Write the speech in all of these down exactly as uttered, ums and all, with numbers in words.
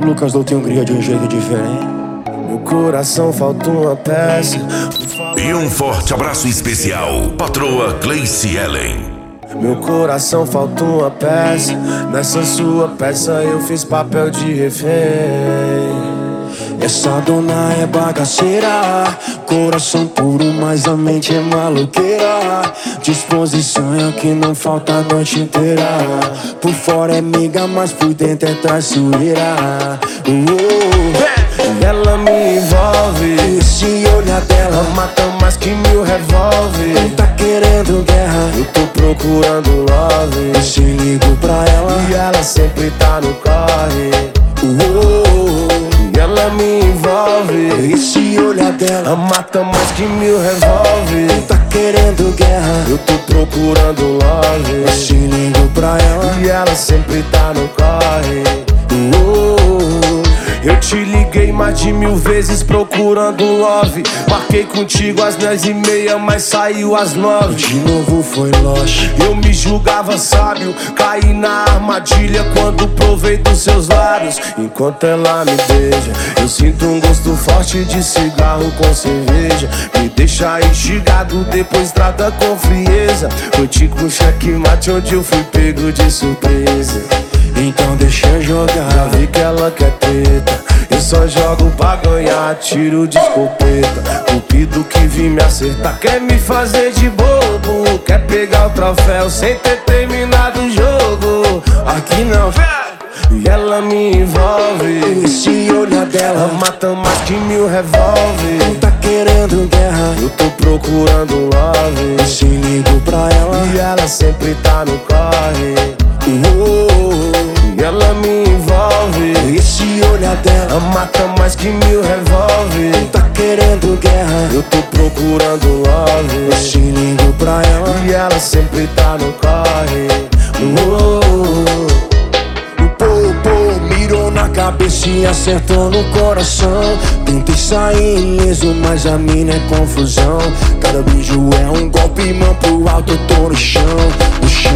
Lucas Doutor Hungria de um jeito diferente. Meu coração falta uma peça. E um forte abraço especial, patroa Gleice Ellen. Meu coração falta uma peça. Nessa sua peça eu fiz papel de refém. Essa dona é bagaceira, coração puro, mas a mente é maloqueira. Disposição é o que não falta a noite inteira. Por fora é amiga, mas por dentro é traiçoeira. uh, E ela me envolve. Esse olhar dela mata mais que mil revólver. não tá querendo guerra, Eu tô procurando love. eu se ligo pra ela E ela sempre tá no corre. uh, E ela me envolve. Esse olhar dela Mata mais que mil revólver. não tá querendo guerra, Eu tô procurando love. eu se ligo pra ela E ela sempre tá no corre. uh, Eu te liguei mais de mil vezes procurando love. Marquei contigo às dez e meia, mas saiu às nove. De novo foi lost. Eu me julgava sábio, caí na armadilha quando provei dos seus lábios. Enquanto ela me beija, eu sinto um gosto forte de cigarro com cerveja. Me deixa instigado, depois trata com frieza. Noite com checkmate onde eu fui pego de surpresa. Então deixa eu Já jogar. vi que ela quer treta. Eu só jogo pra ganhar, tiro de escopeta. Cupido que vim me acertar quer me fazer de bobo. Quer pegar o troféu sem ter terminado o jogo. Aqui não, e ela me envolve. Esse olhar dela Ela mata mais que mil revólver. não tá querendo guerra, Eu tô procurando eu love. se ligo pra ela E ela sempre tá no corre. uh, E ela me envolve. Esse olhar dela Mata mais que mil revólver. não tá querendo guerra, Eu tô procurando eu love. se ligo pra ela E ela sempre tá no corre. O popo mirou na cabeça e acertou no coração. Tentei sair ileso, mas a mina é confusão. Cada beijo é um golpe, mão pro alto, eu tô no chão, no chão.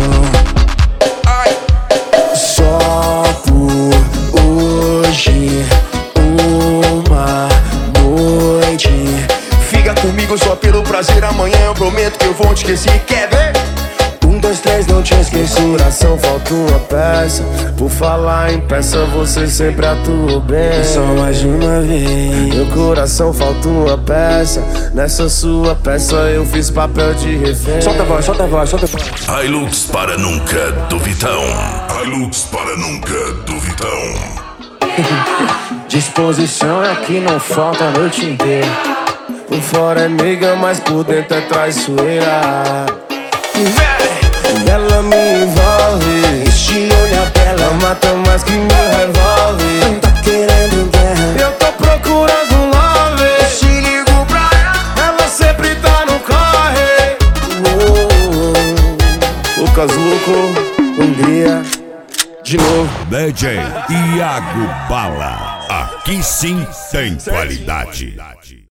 Só por hoje, uma noite. Fica comigo só pelo prazer, amanhã eu prometo que eu vou te esquecer. Quer ver? Um, dois, três, não te esqueci. Coração falta uma peça. Por falar em peça, você sempre atua bem. Só mais uma vez. Meu coração falta uma peça. Nessa sua peça eu fiz papel de refém. Solta a voz, solta a voz, solta a voz. Hilux para nunca do Vitão. Hilux para nunca do Vitão. Disposição é que não falta a noite inteira. Por fora é amiga, mas por dentro é traiçoeira. E ela me envolve. Esse olhar dela Ela mata mais que mil revólver. não tá querendo guerra, Eu tô procurando love. se ligo pra ela Ela sempre tá no corre. uh, Lucas Louco, Hungria, de novo. D J Iago Bala. Aqui sim tem qualidade.